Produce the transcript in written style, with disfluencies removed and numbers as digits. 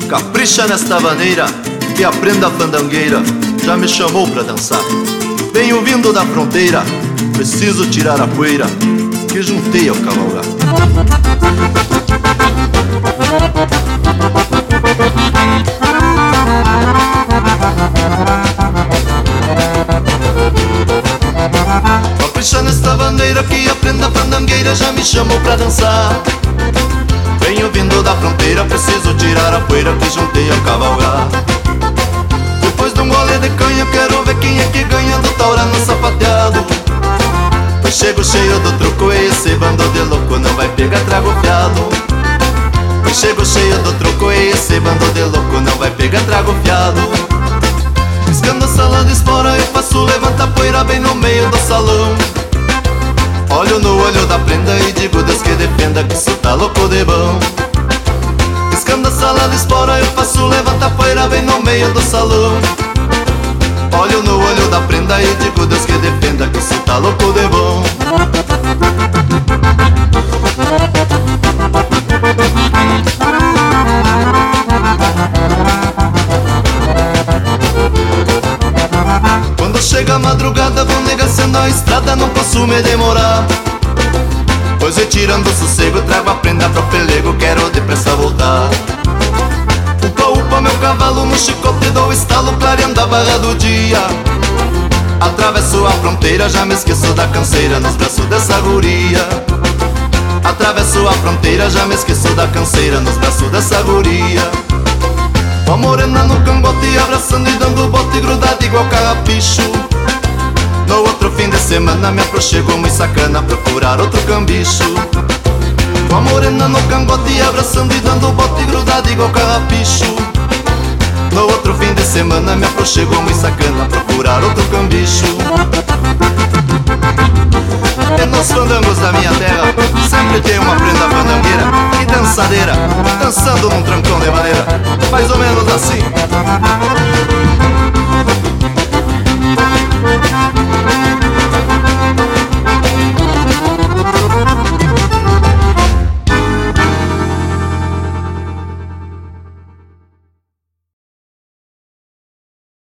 Capricha nesta vaneira e aprenda a fandangueira. Já me chamou pra dançar. Venho vindo da fronteira, preciso tirar a poeira que juntei ao cavalgar. Capricha nesta bandeira que aprenda a fandangueira. Já me chamou pra dançar. Venho vindo da fronteira, preciso tirar a poeira que juntei ao cavalgar. Depois de um gole de canha, quero ver quem é que ganha do taurano sapateado. Pois chego cheio do truco e esse bando de louco não vai pegar trago fiado. Pois chego cheio do truco e esse bando de louco não vai pegar trago fiado. Piscando a sala de espora eu faço levanta a poeira bem no meio do salão. Olho no olho da prenda e digo Deus que defenda que isso tá louco de bom. Piscando a sala de espora eu faço levanta a poeira bem no meio do salão. Olho no olho da prenda e digo Deus que defenda que isso tá louco de bom. Quando chega a madrugada vou negaciando a estrada, não posso me demorar. Pois retirando o sossego trago a prenda pro pelego, quero depressa voltar. Upa, upa meu cavalo no chicote dou estalo, clareando a barra do dia. Atravesso a fronteira, já me esqueço da canseira nos braços dessa guria. Atravesso a fronteira, já me esqueço da canseira nos braços dessa guria. Com a morena no cangote, abraçando e dando bote grudado igual carrapicho. No outro fim de semana me aproxego muito sacana procurar outro cambicho. Com a morena no cangote, abraçando e dando bote grudado igual carrapicho. No outro fim de semana me aproxego muito sacana procurar outro cambicho. E nos fandangos da minha terra sempre tem uma prenda fandangueira e dançadeira, dançando num trancão de maneira mais ou menos assim.